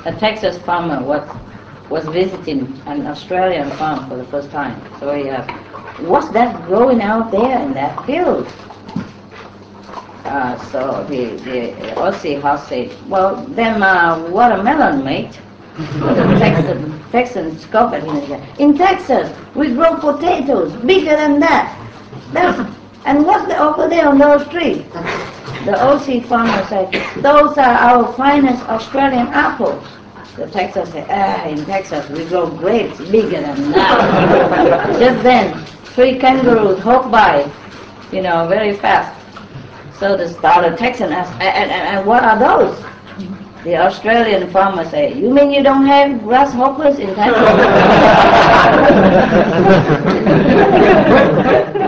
a Texas farmer was visiting an Australian farm for the first time. So he asked, "What's that growing out there in that field?" So the Aussie house said, "Well, them watermelon, mate." The Texan scoffed at him and said, "In Texas, we grow potatoes bigger than that. And what's over there on those trees?" The Aussie farmer said, "Those are our finest Australian apples." The Texan said, "In Texas, we grow grapes bigger than that." Just then, 3 kangaroos hopped by, very fast. So the Texan asked, and what are those?" The Australian farmer said, "You mean you don't have grasshoppers in Texas?"